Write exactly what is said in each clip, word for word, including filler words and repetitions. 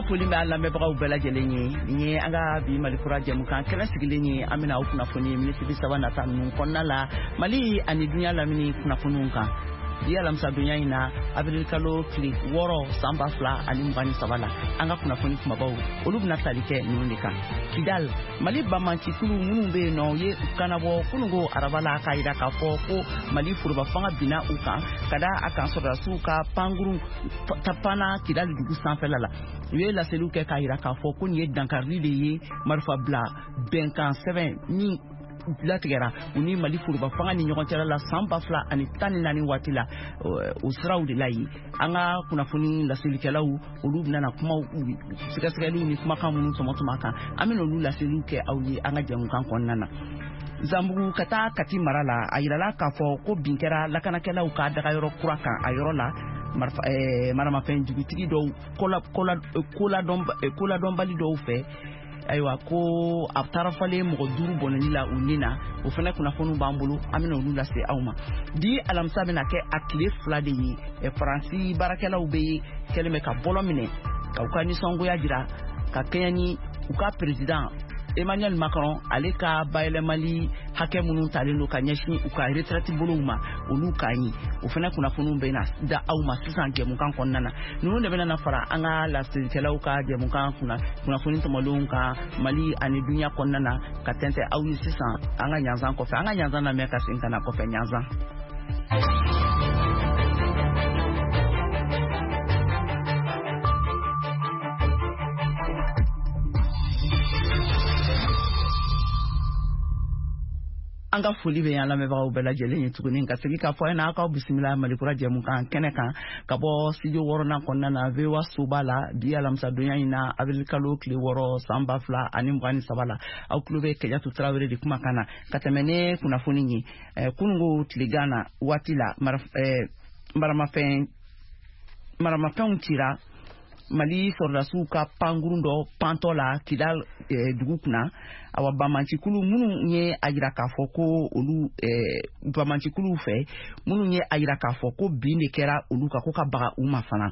foli bɛ lamɛnbagaw bɛɛ lajɛlen ye nin ye an ka bi Mali kura jɛmukan kɛnɛ sigilen ye an bɛna aw kunnafoni minisiri saba nata ninnu kɔnɔna la Mali ani dunya lamini kunnafoniw kan bi alamisa donya in na avril kalo tile wɔɔrɔ san ba fila ani mugan ni saba la an ka kunnafoni kumabaw olu bɛna tali kɛ ninnu de kan Kidal Mali bamancikulu minnu bɛ yen nɔ u ye u kanabɔ kununko araba la k'a jira k'a fɔ ko Mali foroba fanga binna u kan ka da a kan sɔrɔdasiw ka pankuru tapana Kidal dugu sanfɛla la u ye laseliw kɛ k'a jira k'a fɔ ko nin ye dankarili de ye marifa bila bɛnkan sɛbɛn min latigɛra u ni Mali foroba fanga ni ɲɔgɔn cɛla la san ba fila ani tan ni naani waati la o siraw de la ye an ka kunnafoni laselikɛlaw olu bɛna kumaw sɛgɛsɛgɛliw ni kumakan minnu tɔmɔtɔmɔ kan an bɛna olu laseliw kɛ aw ye an ka jɛmukan kɔnɔna na Zambugu ka taa Kati mara la a yirala k'a fɔ ko bin kɛra lakanakɛlaw ka dagayɔrɔ kura kan a yɔrɔ la maramafɛn jugutigi dɔw koladɔnbali dɔw fɛ ayiwa ko a taara falen mɔgɔ duuru bɔnɛli la u ni na o fana kunnafoniw b'an bolo an bɛna olu lase aw ma di alamisa bɛna kɛ a tile fila de ye Faransi baarakɛlaw bɛ kɛlen bɛ ka bɔlɔ minɛ ka u ka nisɔngoya jira ka kɛɲɛ ni u ka président Emmanuel Macron ale ka bayɛlɛmali hakɛ minnu talen don ka ɲɛsin u ka retraite bolow ma olu k'a ɲi o fana kunnafoniw bɛ na da aw ma sisan jɛmukan kɔnɔna na ninnu de bɛna na fara an ka laselikɛlaw ka jɛmukan kunnafoni tɔmɔlenw kan Mali ani dunya kɔnɔna na ka tɛntɛn aw ye sisan an ka ɲanzan kɔfɛ an ka ɲanzan lamɛn ka segin ka na kɔfɛ ɲanzan. An ka foli bɛ yan lamɛnbagaw bɛɛ lajɛlen ye tuguni ka segin k'a fɔ n'a k'aw bisimila Mali kura jɛmukan kɛnɛ kan ka bɔ studio wɔɔrɔnan kɔnɔna na V O A soba la bi alamisa donya in na avril kalo tile wɔɔrɔ san ba fila ani mugan ni saba la aw tulo bɛ Kɛjatu Tarawele de kumakan na ka tɛmɛ ne kunnafoni ye kununko tilegan na waati la maramafɛn maramafɛnw cira Mali sɔrɔdasiw ka pankuru dɔ pantɔ la Kidal dugu kunna awa bamancikulu minnu ye a jira k'a fɔ ko olu bamancikulu fɛ minnu ye a jira k'a fɔ ko bin de kɛra olu kan ko ka baga u ma fana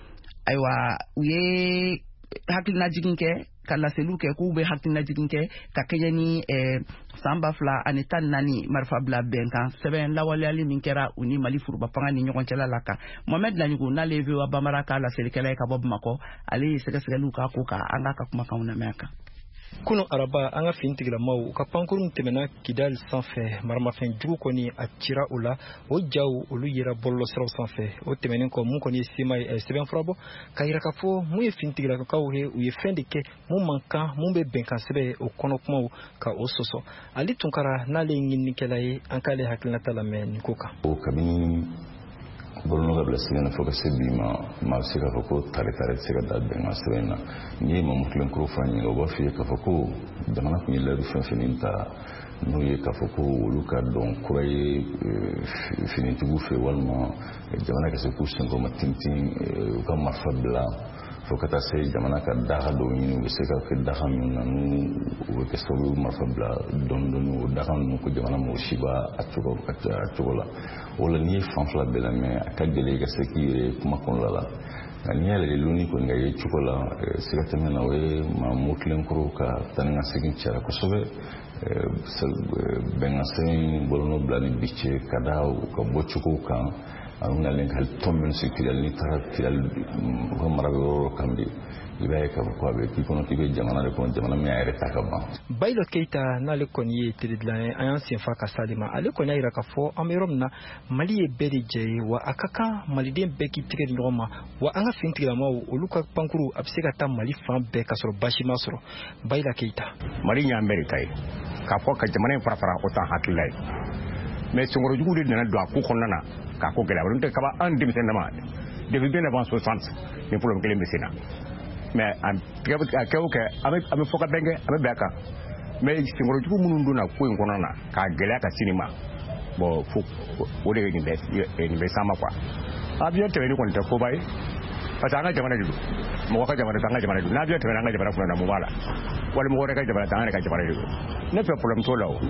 ayiwa u ye hakilinajigin kɛ ka laseliw kɛ k'u bɛ hakilinajigin kɛ ka kɛɲɛ ni san ba fila ani tan naani marifa bila bɛnkan sɛbɛn lawaleyali min kɛra u ni Mali foroba fanga ni ɲɔgɔn cɛla la kan Mohamed Laɲugu n'ale ye V O A Bambara ka laselikɛla ye ka bɔ Bamakɔ ale ye sɛgɛsɛgɛliw k'a ko kan an k'a ka kumakanw lamɛn a kan. Kunun araba an ka finitigilamaw ka pankurun tɛmɛna Kidal sanfɛ maramafɛn jugu kɔni a cira o la o jaw olu yera bɔlɔlɔsiraw sanfɛ o tɛmɛnen kɔ mun kɔni ye sema ye sɛbɛnfura bɔ ka yira k'a fɔ mun ye finitigilakaw ye u ye fɛn de kɛ mun man kan mun bɛ bɛnkan sɛbɛn o kɔnɔ kumaw ka o sɔsɔ Ali Tunkara n'ale ye ɲininikɛla ye an k'ale hakilinata lamɛn nin ko kan. O kabini bolonɔ ka bila sɛbɛn fo ka se bi ma maa bɛ se k'a fɔ ko tare tare tɛ se ka da bɛnkan sɛbɛn na n'i ye Mamu Kilenkuru fɔ an ɲɛna o b'a fɔ i ye k'a fɔ ko jamana tun ye layidu fɛn fɛn ta n'o ye k'a fɔ ko olu ka dɔn kura ye finitigiw fɛ walima jamana ka se k'u senkɔrɔ ma tintin u ka marifa bila fo ka taa se jamana ka daga dɔw ɲini u bɛ se ka kɛ daga min na n'u u bɛ kɛ sababu ye marifa bila dɔɔni dɔɔni o daga ninnu ko jamana mɔgɔ si b'a a cogo a cogo la o la n'i ye fan fila bɛɛ lamɛn a ka gɛlɛn i ka se k'i yɛrɛ kuma kɔnɔna la nka n'i y'a lajɛ loni kɔni ka ye cogo la siga tɛmɛ na o ye Mamu Kilenkuru ka taa ni ka segin cayara kosɛbɛ bɛnkan sɛbɛn bɔlɔlɔ bila ni bi cɛ ka da u ka bɔcogow kan an nalen ka tɔn minnu sigi Kidal n'i taara Kidal u ka mara yɔrɔ kan bi i b'a ye k'a fɔ ko a bɛ k'i kɔnɔ k'i bɛ jamana de kɔnɔ jamana min y'a yɛrɛ ta ka ban. Bayilo Keita n'ale kɔni ye teridilan ye an y'an senfa ka s'ale ma ale kɔni y'a jira k'a fɔ an bɛ yɔrɔ min na Mali ye bɛɛ de jɛ ye wa a ka kan maliden bɛɛ k'i tɛgɛ di ɲɔgɔn ma wa an ka finitigilamaw olu ka pankuru a bɛ se ka taa Mali fan bɛɛ ka sɔrɔ basi ma sɔrɔ Bayilo Keita. Mali ɲ'an bɛɛ de ta ye k'a fɔ ka jamana in fara fara o t'an hakilila ye mais sɔngɔrɔjugu de nana don a ko kɔnɔna na k'a ko gɛlɛya olu tɛ kaba an denmisɛn dama depuis bien avant soixante ni problème kelen bɛ sen na mais a kɛ o kɛ an bɛ fɔ ka bɛn kɛ an bɛ bɛn a kan mais sɔngɔrɔjugu minnu donna ko in kɔnɔna na k'a gɛlɛya ka sini ma bon fo o de ye nin bɛ nin bɛ s'an ma quoi avion tɛmɛni kɔni tɛ koba ye parce que an ka jamana de don mɔgɔ ka jamana tɛ an ka jamana de don n'avion tɛmɛna an ka jamana kɔnɔ na mun b'a la wali mɔgɔ wɛrɛ ka jamana tɛ an yɛrɛ ka jamana de don ne fɛ problème t'o la o.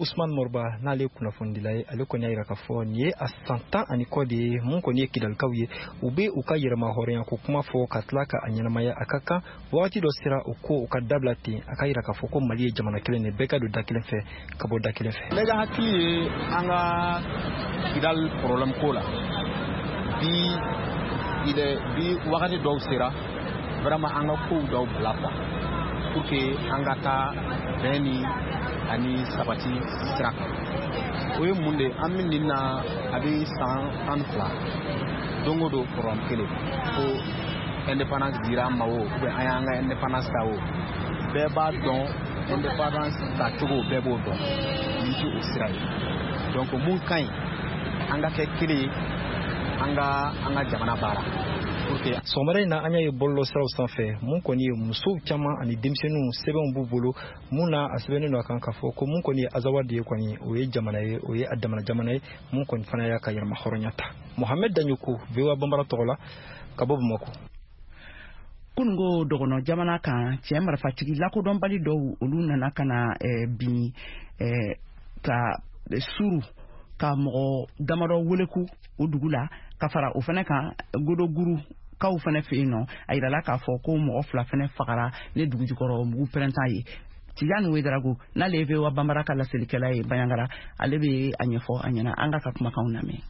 Ousmane Morba n'ale kunnafoni la ye ale kɔni y'a yira k'a fɔ nin ye a san tan ani kɔ de ye mun kɔni ye kidalikaw ye u bɛ u ka yɛrɛma hɔrɔnya ko kuma fɔ ka tila ka a ɲɛnamaya a ka kan wagati dɔ sera u ko u ka dabila ten a ka yira k'a fɔ ko Mali ye jamana kelen de bɛɛ ka don da kelen fɛ ka bɔ da kelen fɛ. Ne ka hakili ye an ka kidal problème ko la bi ide bi wagati dɔw sera vraiment an ka kow dɔw bila quoi pour que an ka taa bɛn ni ani sabati sira kan o ye mun de an bɛ nin na a bɛ san tan ni fila don o don problème kelen ko indépendance dira an ma o ubiyɛn an y'an ka indépendance ta o bɛɛ b'a dɔn indépendance ta cogo bɛɛ b'o dɔn nin tɛ o sira ye donc mun ka ɲi an ka kɛ kelen ye an ka an ka jamana baara. Sɔgɔmada in na an y'a ye bɔlɔlɔ siraw sanfɛ mun kɔni ye musow caman ani denmisɛnninw sɛbɛnw b'u bolo mun na a sɛbɛnnen don a kan k'a fɔ ko mun kɔni ye Azawa de ye kɔni o ye jamana ye o ye a damana jamana ye mun kɔni fana y'a ka yɛrɛma hɔrɔnya ta. Mohamed Danyoko V O A Banbara tɔgɔ la ka bɔ Bamako. Kunungo dɔgɔnɔ jamana kan cɛ marifatigi lakodɔnbali dɔw olu nana ka na bin ka suru ka mɔgɔ damadɔ weleku o dugu la ka fara o fana kan godoguru kaw fana fɛ yen nɔ a yirala k'a fɔ ko mɔgɔ fila fana fagara ne dugu jukɔrɔ mugu pɛrɛntan ye Tijani Wederago n'ale ye V O A Banbara ka laselikɛla ye Bayangara ale bɛ a ɲɛfɔ a ɲɛna an ka ka kumakanw lamɛn.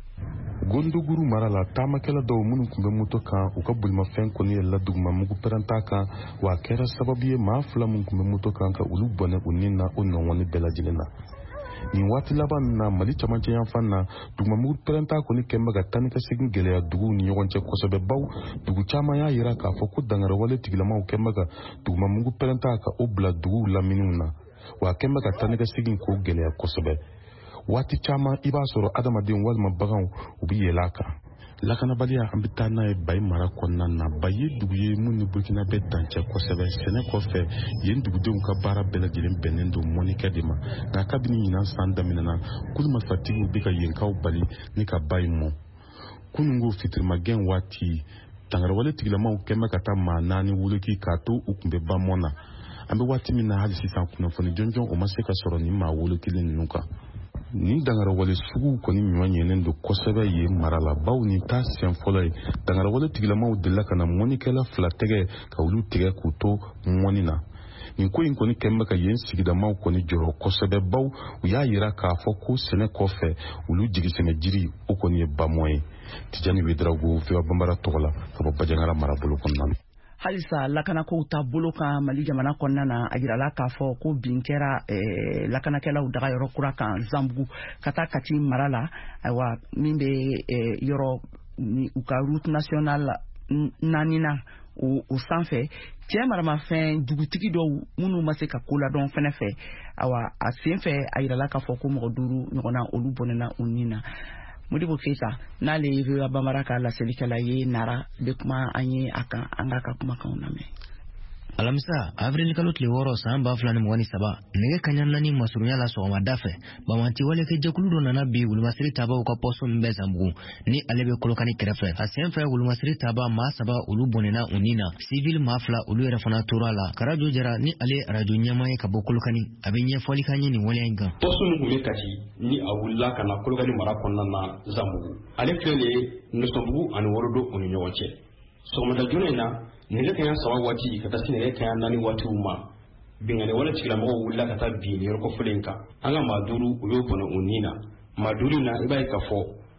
Gondoguru mara la taamakɛla dɔw minnu tun bɛ moto kan u ka bolimafɛn kɔni yɛlɛla duguma mugu pɛrɛntan kan wa a kɛra sababu ye maa fila minnu tun bɛ moto kan ka olu bɔnɛ u ni na o nɔgɔnni bɛɛ lajɛlen na. Nin waati laban na Mali camancɛ yanfan na duguma pɛrɛntan kɔni kɛmɛ ka taa ni ka segin gɛlɛya duguw ni ɲɔgɔn cɛ kosɛbɛ baw dugu caman y'a yira k'a fɔ ko dangarewale tigilamaw kɛmɛ ka duguma pɛrɛntan ka o bila duguw laminiw na wa a kɛmɛ ka taa ni ka segin k'o gɛlɛya kosɛbɛ. Waati caman i b'a sɔrɔ adamadenw walima baganw u bɛ yɛlɛ a kan. Lakanabaliya an bɛ taa n'a ye Bayi mara kɔnɔna na Bayi ye dugu ye mun ni Burkina bɛ dancɛ kosɛbɛ sɛnɛ kɔfɛ yen dugudenw ka baara bɛɛ lajɛlen bɛnnen don mɔnikɛ de ma nka kabini ɲinan san daminɛna kulumafatigiw bɛ ka yenkaw bali ni ka Bayi mɔ. Kunungo fitirimagɛn waati dangarewale tigilamaw kɛmɛ ka taa maa naani woloki k'a to u tun bɛ ban mɔ na an bɛ waati min na hali sisan kunnafoni jɔnjɔn o ma se ka sɔrɔ ni maa wolokili ninnu kan. Ni dangarawale sugu kɔni ɲuman ɲɛnen don kosɛbɛ ye mara la baw ni ta sen fɔlɔ ye dangarawale tigilamaw delila ka na mɔnikɛla fila tɛgɛ ka olu tigɛ k'u to mɔni na. Nin ko in kɔni kɛmɛ ka yen sigidamaw kɔni jɔrɔ kosɛbɛ baw u y'a yira k'a fɔ ko sɛnɛ kɔfɛ olu jigisɛmɛ jiri o kɔni ye bamɔ ye. Tijani Wederago V O A Banbara tɔgɔ la ka bɔ Bajangara marabolo kɔnɔna na. Halisa lakanako ta bolo kan Mali jamana kɔnɔna na a yirala k'a fɔ ko bin kɛra lakanakɛlaw daga yɔrɔ kura kan Zambugu ka taa Kati mara la ayiwa min bɛ yɔrɔ u ka route nationale naani na o sanfɛ cɛ maramafɛn dugutigi dɔw minnu ma se ka ko ladɔn fɛnɛ fɛ ayiwa a sen fɛ a yirala k'a fɔ ko mɔgɔ duuru ɲɔgɔnna olu bɔnɛna u ni na. Modibo Keita n'ale ye V O A Banbara ka laselikɛla ye Nara bɛ kuma an ye a kan an ka ka kumakanw lamɛn. Alamisa, avril kalo tile wɔɔrɔ san ba fila ni mugan ni saba nɛgɛ kaɲa naani masurunya la sɔgɔmada fɛ bamanti walekɛ jɛkulu dɔ nana bi wulumasiri tabaw ka pɔsɔn min bɛ Zambugu ni ale bɛ Kolokani kɛrɛfɛ a sen fɛ wulumasiri taba maa saba olu bɔnɛna u ni na civil maa fila olu yɛrɛ fana tora la karajo jara ni ale arajo ɲɛmaa ye ka bɔ Kolokani a bɛ ɲɛfɔli kan ye nin waleya in kan. Pɔsɔn min tun bɛ Kati ni a wulila ka na Kolokani mara kɔnɔna na Zambugu ale filɛ de ye Nɔsɔbugu ani Wɔrɔdo u ni ɲɔgɔn cɛ sɔgɔmada joona in na nɛgɛ kaɲa saba waati ka taa se nɛgɛ kaɲa naani waatiw ma bingani wale tigilamɔgɔw wulila ka taa bin yɔrɔ kɔfɛlen kan an ka maa duuru u y'o bɔnɛ u ni na maa duuru in na i b'a ye k'a fɔ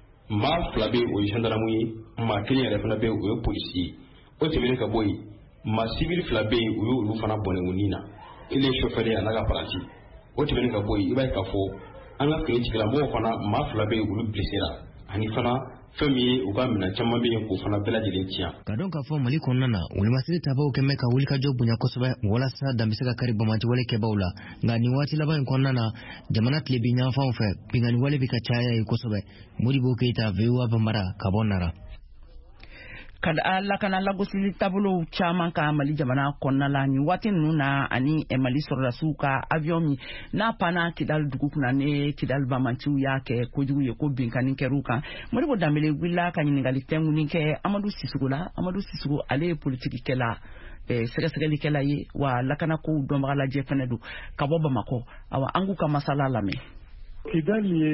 maa fila bɛ o ye gendarme ye maa kelen yɛrɛ fana bɛ o ye polisi ye o tɛmɛnen ka bɔ yen maa civil fila bɛ yen u y'olu fana bɔnɛ u ni na ele chauffeur ye a n'a ka apprenti o tɛmɛnen ka bɔ yen i b'a ye k'a fɔ an ka fini tigilamɔgɔw fana maa fila bɛ yen olu blessera ani fana fɛn min ye u ka minɛn caman bɛ yen k'o fana bɛɛ lajɛlen tiɲɛ. Ka dɔn k'a fɔ Mali kɔnɔna na wulumasiri tabaw kɛmɛ ka wulikajɔ bonya kosɛbɛ walasa dan bɛ se ka kari bamanti wale kɛbaw la nka nin waati laban in kɔnɔna na jamana tile bi ɲanfanw fɛ bingani wale bɛ ka caya ye kosɛbɛ. Modibo Keita V O A Banbara ka bɔ Nara. Ka lakana lagosili taabolo caman ka Mali jamana kɔnɔna la ni waati ninnu na ani Mali sɔrɔdasiw ka avion min n'a panna Kidal dugu kunna ne Kidal bamantiw y'a kɛ kojugu ye ko binkani kɛr'u kan. Modibo Dambele wulila ka ɲininkali tɛŋuni kɛ Amadu Sissogo la. Amadu Sissogo ale ye politikikɛla sɛgɛsɛgɛlikɛla ye wa lakana ko dɔnbaga lajɛ fɛnɛ don ka bɔ Bamakɔ awa an k'u ka masala lamɛn. Kidali ye